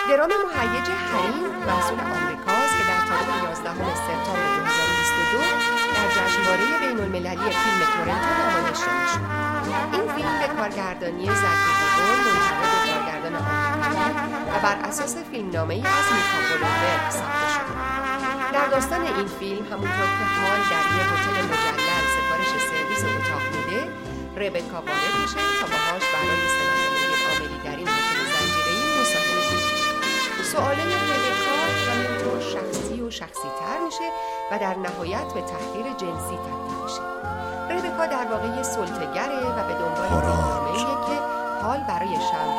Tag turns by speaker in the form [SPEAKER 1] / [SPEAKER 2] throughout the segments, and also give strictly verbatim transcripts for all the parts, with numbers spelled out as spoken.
[SPEAKER 1] درام مهیج حریم محصول آمریکاست که در تاریخ یازدهم سپتامبر دو هزار و بیست و دو در جشنواره بین‌المللی فیلم تورنتو نمایش داده شد. این فیلم به کارگردانی زکی بوبون منتقد و کارگردان آمریکایی و بر اساس فیلمنامه‌ای از میکا گولدبرگ ساخته شد. در داستان این فیلم همونطور که حال در یک هتل مجلل سفارش سرویس اتاق میده، ربکا وارد میشه تا باهاش برای سلامتی عاملی در این هتل زنجیره‌ای مصاحبه کنه. سوالای ربکا همینطور شخصی و شخصی تر میشه و در نهایت به تحقیر جنسی تبدیل میشه. ربکا در واقع یه سلطه‌گره و به دنبال فیلمنامه‌ایه که حال برای شرم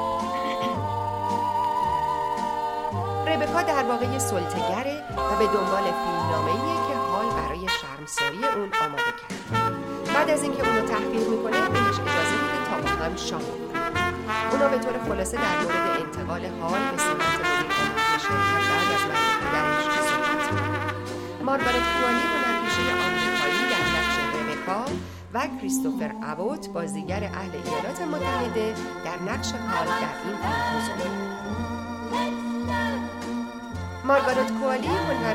[SPEAKER 1] ربکا در واقع یه سلطه‌گره و به دنبال فیلمنامه‌ایه که حال برای شرمساری اون آماده کرده. بعد از اینکه اونو تحقیر میکنه بهش اجازه میده تا با هم شام بخورن. اونا به طور خلاصه در مورد انتقال حال به سمت مدیر عامل شرکت بعد از مرگ پدرش صحبت میکنن. مارگارت کوانی هنرپیشه آمریکایی در نقش ربکا و کریستوفر ابوت بازیگر اهل ایالات متحده در نقش حال در این فیلم حضور دارند. مارگارت کوالی هنر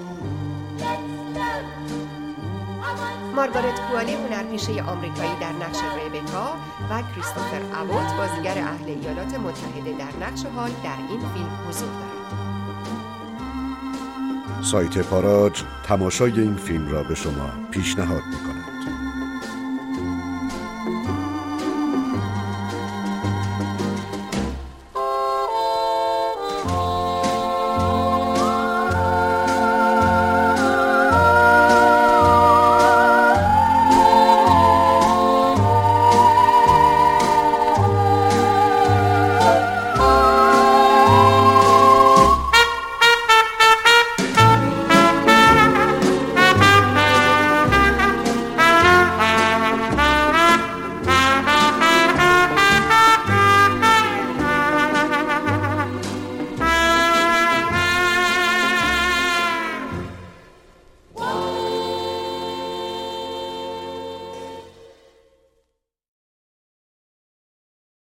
[SPEAKER 1] مارگارت کوالی هنرپیشه آمریکایی در نقش ربکا و کریستوفر ابوت بازیگر اهل ایالات متحده در نقش حال در این فیلم حضور دارند.
[SPEAKER 2] سایت پاراج تماشای این فیلم را به شما پیشنهاد می‌کند.